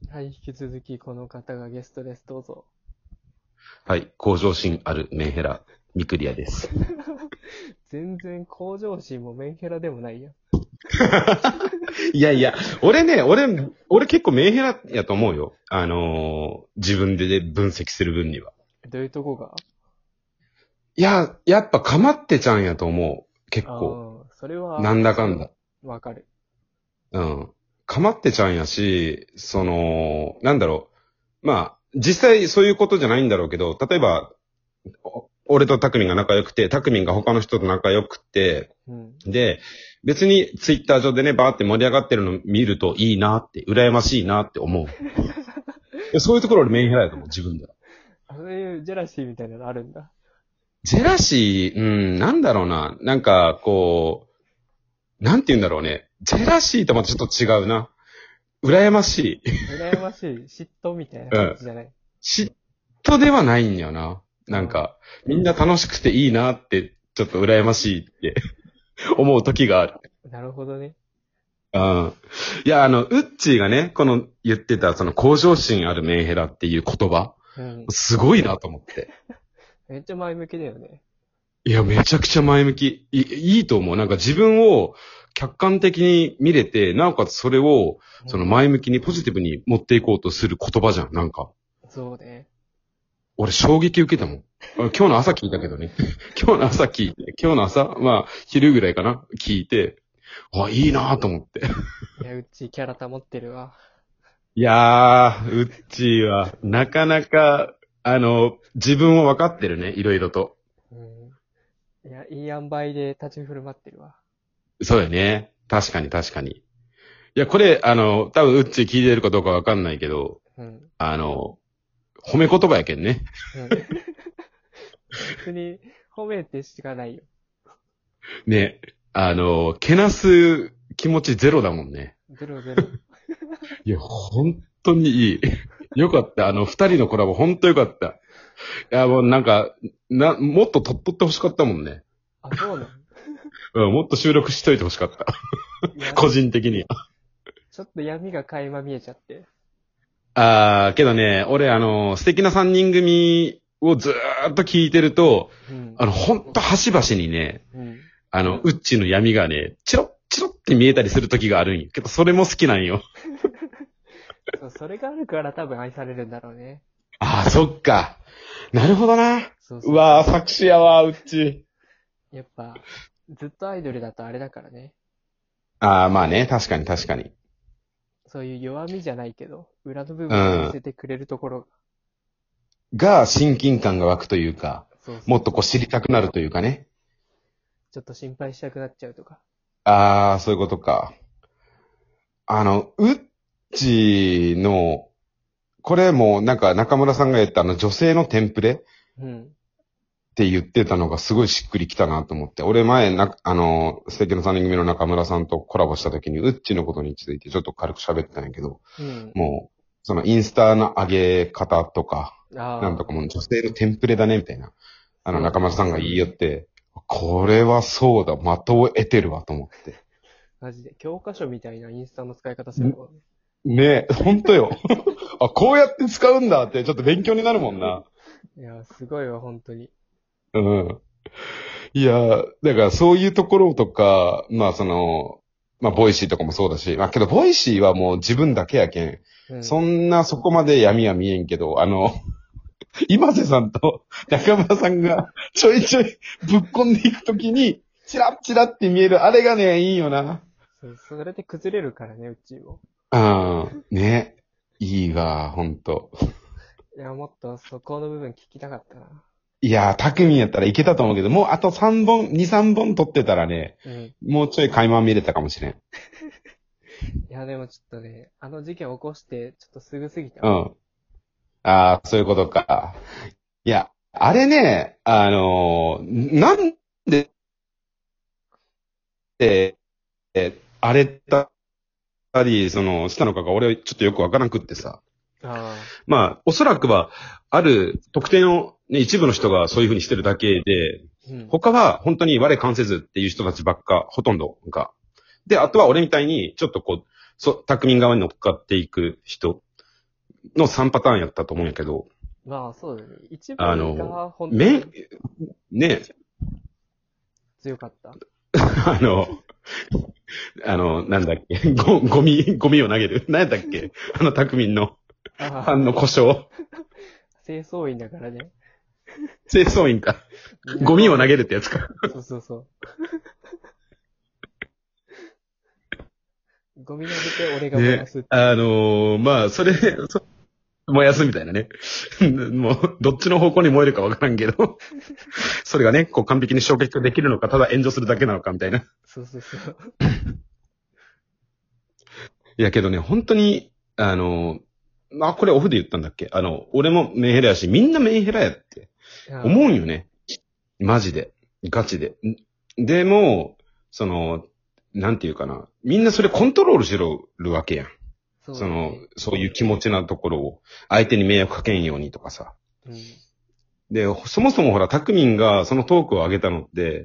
はい、引き続きこの方がゲストです。どうぞ。 はい。向上心あるメンヘラ、ミクリアです。 全然向上心もメンヘラでもないやん。 いやいや、俺結構メンヘラやと思うよ。自分で分析する分には。 どういうとこが？ いや、やっぱかまってちゃんやと思う。結構。 ああ、それは、 なんだかんだ。 わかる。 うん。かまってちゃんやし、なんだろう。まあ、実際そういうことじゃないんだろうけど、例えば、俺とタクミンが仲良くて、タクミンが他の人と仲良くて、 うん。 で、別にツイッター上でね、バーって盛り上がってるの見るといいなって、羨ましいなって思う。そういうところ俺メンヘラやと思う、自分では。 そういうジェラシーみたいなのあるんだ。 ジェラシー、なんだろうな。なんか、なんて言うんだろうね。ジェラシーとまたちょっと違うな。羨ましい。 羨ましい、嫉妬みたいなうん。 感じじゃない。 嫉妬ではないんよな。なんあか、みんな楽しくていいなって、ちょっと羨ましいって思う時がある。 あ、なるほどね。 うん。いや、ウッチーがね、この言ってた、その向上心あるメンヘラっていう言葉、 うん。 すごいなと思って。 めっちゃ前向きだよね。 いや、めちゃくちゃ前向き。いいと思う。なんか自分を客観的に見れて、なおかつそれを、そのうん。 前向きにポジティブに持っていこうとする言葉じゃん。なんか。 そうね。 俺衝撃受けたもん。今日の朝聞いたけどね。今日の朝聞いて、今日の朝、まあ、昼ぐらいかな聞いて、いいなと思って。 いや、うちキャラ保ってるわ。 いやー、うっちーは、なかなか、自分を分かってるね、いろいろと。 うん。いや、いい塩梅で立ち振る舞ってるわ。 そうよね。確かに確かに。いや、これ、多分うっちー聞いてるかどうか分かんないけど、 うん。 褒め言葉やけんね。 うん。別に褒めてしかないよ。 ね。けなす気持ちゼロだもんね。 ゼロゼロ。 いや、本当にいい。よかった。二人のコラボ本当よかった。いや、もうなんか、もっと撮ってほしかったもんね。 あ、そうなの？ うん、もっと収録しといてほしかった。 いや、 個人的に。 ちょっと闇が垣間見えちゃって。 けどね、俺素敵な三人組をずーっと聞いてると、 うん。 ほんと端々にね、 うん。 ウッチーの闇がね、チロッチロッって見えたりする時があるんよ。けど、それも好きなんよ。 そう、それがあるから多分愛されるんだろうね。 ああ、そっか。なるほどな。 そうそう。 うわー、作詞やわ、ウッチー。 やっぱ、ずっとアイドルだとあれだからね。 ああ、まあね、確かに確かに。 そういう弱みじゃないけど、裏の部う分を見ん。 せてくれるところが。 が、親近感が湧くというか、 そうそうそう。 もっと知りたくなるというかね。 ちょっと心配したくなっちゃうとか。 ああ、そういうことか。ウッチーの、これもなんか中村さんが言った女性のテンプレっうん。 て言ってたのがすごいしっくりきたなと思って。俺前素敵な三人組の中村さんとコラボした時にウッチーのことについてちょっと軽く喋ってたんやけど、 うん。 もう、そのインスタの上げ方とか、なんとああ、 かもう女性のテンプレだね、みたいな。 そうね。 中村さんが言い寄って、これはそうだ、的を得てるわと思って。 マジで。教科書みたいなインスタの使い方するもんね。 ねえ、ほんとよ。あ、こうやって使うんだってちょっと勉強になるもんな。 いや、すごいわ、本当に。 うん。いや、だからそういうところとか、まあ、ボイシーとかもそうだし、まあ、けど、ボイシーはもう自分だけやけん。 うん。 そんなそこまで闇は見えんけど、今瀬さんと中村さんがちょいちょいぶっこんでいくときに、チラッチラって見える、あれがね、いいよな。 そう、それで崩れるからね、うちも。 うん。ね。いいが、ほんと。 いや、もっとそこの部分聞きたかったな。 いやー、匠やったらいけたと思うけど、もうあと3本、2、3本取ってたらね、 うん。 もうちょい垣間見れたかもしれん。 いや、でもちょっとね、あの事件起こして、ちょっとすぐすぎたわ。 うん。ああ、そういうことか。いや、あれね、なんで、あれたり、したのかが俺ちょっとよくわからなくってさ。 あまあ、おそらくは、ある特定の、ね、一部の人がそういう風にしてるだけで、 あ、うん。 他は本当に我関せずっていう人たちばっか、ほとんどが。で、あとは俺みたいに、ちょっと匠側に乗っかっていく人。 の3パターンやったと思うんやけど、 まあそうだね。一あ部がの、 本当め、 にね、 強かった。 あの、なんだっけ、ゴミを投げる。何やったっけタクミンの、 あ故障。 あ、清掃員だからね。 清掃員か。 みんなゴミを投げるってやつか。 そうそうそう。ゴミ投げて俺が燃やね、 すっていう。 まあ、燃やすみたいなね。もう、どっちの方向に燃えるかわからんけど、それがね、こう完璧に消極できるのか、ただ炎上するだけなのかみたいな。 そうそうそう。 いやけどね、本当に、まあ、これオフで言ったんだっけ俺もメンヘラやし、みんなメンヘラやって思うんよね。マジで。ガチで。でも、なんていうかな。みんなそれコントロールしろるわけやん。 そうだね。 そういう気持ちなところを、相手に迷惑かけんようにとかさ。 うん。 で、そもそもほら、タクミンがそのトークを上げたのって、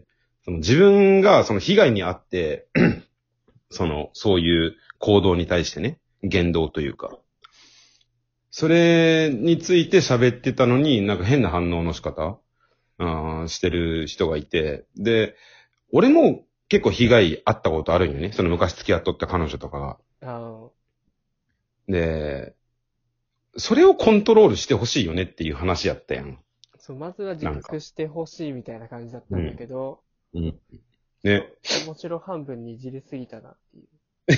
自分がその被害に遭って、そういう行動に対してね、言動というか。それについて喋ってたのに、なんか変な反応の仕方、してる人がいて。で、俺も結構被害あったことあるんよね。その昔付き合っとった彼女とかが。 ああ、 で、それをコントロールしてほしいよねっていう話やったやん。 そう、まずは自なんか。 覚してほしいみたいな感じだったんだけど、 うん。ね。 面白半分にいじりすぎたなっていう。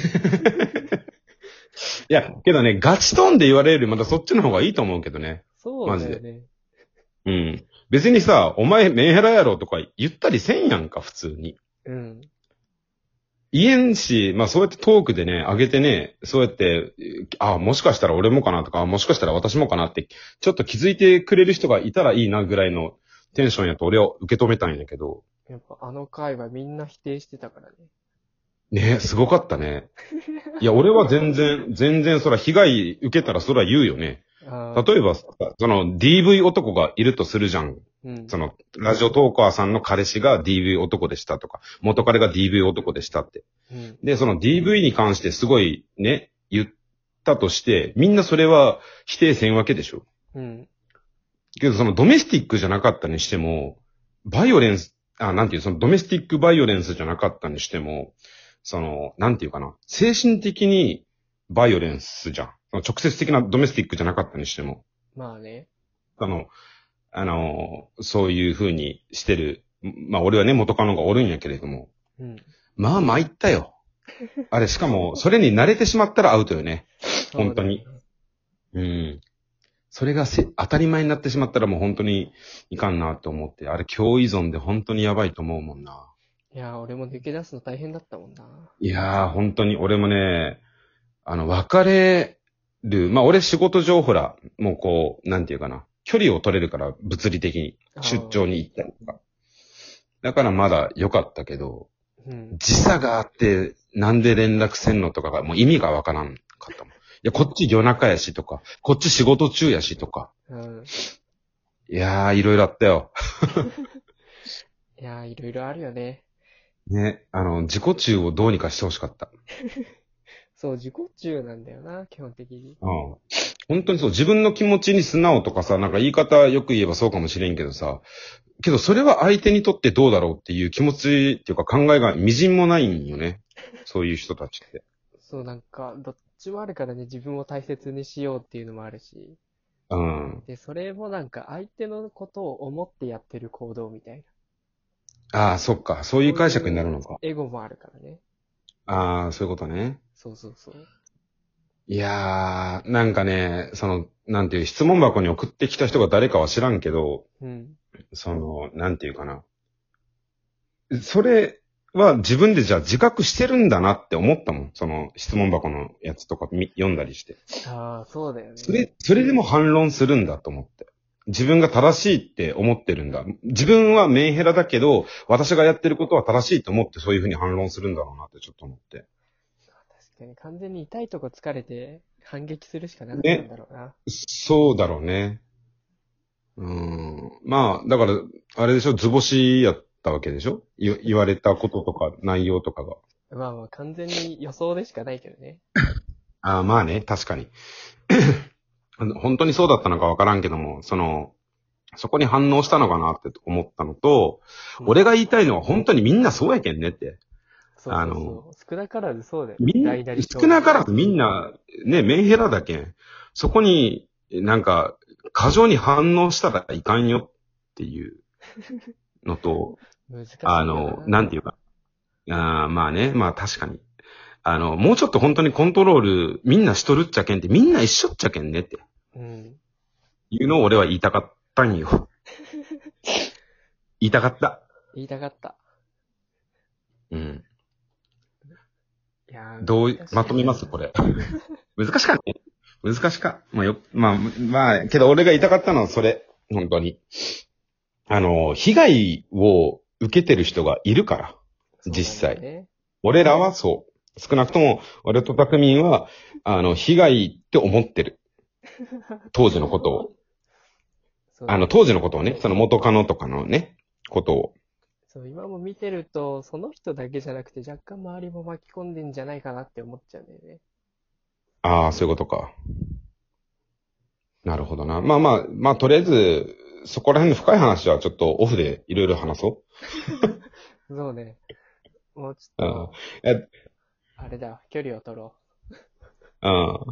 いや、けどね、ガチトーンで言われるよりまたそっちの方がいいと思うけどね。 そうだよね。 うん。別にさ、お前メンヘラやろとか言ったりせんやんか、普通に。 うん。 言えんし、まあそうやってトークでね、上げてね、そうやって、もしかしたら俺もかなとか、もしかしたら私もかなって、ちょっと気づいてくれる人がいたらいいなぐらいのテンションやと俺は受け止めたんやけど、 やっぱあの回はみんな否定してたからね。 ね、すごかったね。いや、俺は全然そら被害受けたらそら言うよね。 ああ、 例えば、DV 男がいるとするじゃん。 うん。 ラジオトーカーさんの彼氏が DV 男でしたとか、元彼が DV 男でしたって。 うん。 で、その DV に関してすごいね、言ったとして、みんなそれは否定せんわけでしょ。 うん。 けどそのドメスティックじゃなかったにしても、バイオレンス、なんていう、そのドメスティックバイオレンスじゃなかったにしても、なんていうかな、精神的にバイオレンスじゃん。その直接的なドメスティックじゃなかったにしても。 まあね。 あの、そういう風にしてる。まあ俺はね、元カノがおるんやけれども。 うん。 まあ参ったよ。あれ、しかも、それに慣れてしまったらアウトよね。本当に。うん。それが当たり前になってしまったらもう本当にいかんなと思って。あれ、共依存で本当にやばいと思うもんな。 いやー、俺も抜け出すの大変だったもんな。 いやー、本当に俺もね、別れる。まあ俺仕事上ほら、もうこう、なんていうかな。距離を取れるから、物理的に。出張に行ったりとか。だからまだ良かったけど、 うん。 時差があって、なんで連絡せんのとかが、もう意味がわからんかったもん。いや、こっち夜中やしとか、こっち仕事中やしとか。 うん。 いやー、いろいろあったよ。 いやー、いろいろあるよね。 ね、自己中をどうにかしてほしかった。 そう、自己中なんだよな、基本的に。 うん。本当にそう、自分の気持ちに素直とかさ、なんか言い方よく言えばそうかもしれんけどさ、けどそれは相手にとってどうだろうっていう気持ちっていうか考えが微塵もないんよね。そういう人たちって。 そう、なんか、どっちもあるからね、自分を大切にしようっていうのもあるし。 うん。 で、それもなんか、相手のことを思ってやってる行動みたいな。 ああ、そっか。そういう解釈になるのか。 エゴもあるからね。 ああ、そういうことね。 そうそうそう。 いやー、なんかね、なんていう、質問箱に送ってきた人が誰かは知らんけど、 うん。 なんていうかな。それは自分でじゃあ自覚してるんだなって思ったもん。その質問箱のやつとか読んだりして。 ああ、そうだよね。 それでも反論するんだと思って。自分が正しいって思ってるんだ。自分はメンヘラだけど、私がやってることは正しいと思ってそういうふうに反論するんだろうなってちょっと思って。 確かに完全に痛いとこ疲れて反撃するしかなかったんね。 だろうな。 そうだろうね。まあ、だから、あれでしょ、図星やったわけでしょ言われたこととか内容とかが。 まあまあ完全に予想でしかないけどね。 ああ、まあね、確かに。 本当にそうだったのかわからんけども、そこに反応したのかなって思ったのと、俺が言いたいのは本当にみんなそうやけんねって。 そうそうそう。少なからずそうだよ。 少なからずみんな、ね、メンヘラだけん。そこになんか、過剰に反応したらいかんよっていうのと、 難しいな。 なんていうか。まあね、まあ確かに。もうちょっと本当にコントロール、みんなしとるっちゃけんって、みんな一緒っちゃけんねって。 うん。 いうのを俺は言いたかったんよ。言いたかった。 言いたかった。 うん。 いやまとめますこれ。難しかった。難しか。まあ、けど俺が言いたかったのはそれ。本当に。被害を受けてる人がいるから。実際。俺らはそう。少なくとも、俺とたくみんは、被害って思ってる。当時のことを。当時のことをね、その元カノとかのね、ことを。 そう、今も見てると、その人だけじゃなくて若干周りも巻き込んでんじゃないかなって思っちゃうんだよね。 ああ、そういうことか。なるほどな。まあ、とりあえず、そこら辺の深い話はちょっとオフでいろいろ話そう。そうね。もうちう。 ょっと、あれだ、距離を取ろうん。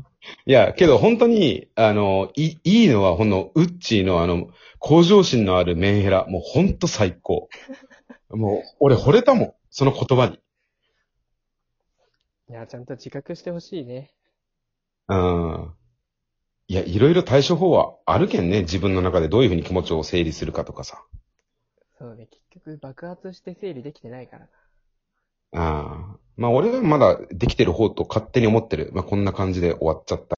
いや、けど本当に、いいのは、ウッチーの向上心のあるメンヘラ。もう本当最高。もう、俺惚れたもん。その言葉に。 う。いや、ちゃんと自覚してほしいね。 うん。いや、いろいろ対処法はあるけんね。自分の中でどういうふうに気持ちを整理するかとかさ。 そうね、結局爆発して整理できてないからな。 ああ。まあ俺はまだできてる方と勝手に思ってる。まあこんな感じで終わっちゃった。